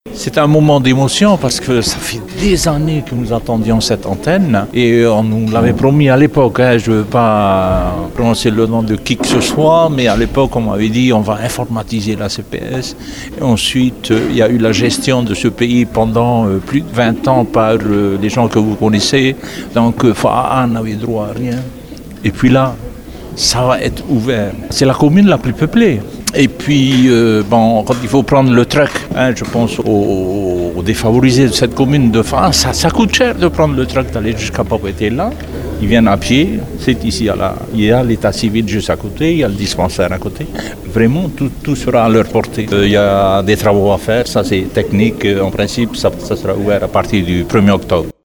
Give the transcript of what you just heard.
C'est un moment d'émotion parce que ça fait des années que nous attendions cette antenne et on nous l'avait promis à l'époque. Je ne veux pas prononcer le nom de qui que ce soit, mais à l'époque on m'avait dit on va informatiser la CPS. Et ensuite il y a eu la gestion de ce pays pendant plus de 20 ans par les gens que vous connaissez. Donc Fa'a n'avait droit à rien. Et puis là, ça va être ouvert. C'est la commune la plus peuplée. Et puis, quand il faut prendre le truck, je pense aux défavorisés de cette commune de France, ça coûte cher de prendre le truck, d'aller jusqu'à Papeete-là. Ils viennent à pied, c'est ici, il y a l'état civil juste à côté, il y a le dispensaire à côté. Vraiment, tout sera à leur portée. Il y a des travaux à faire, ça c'est technique, en principe, ça sera ouvert à partir du 1er octobre.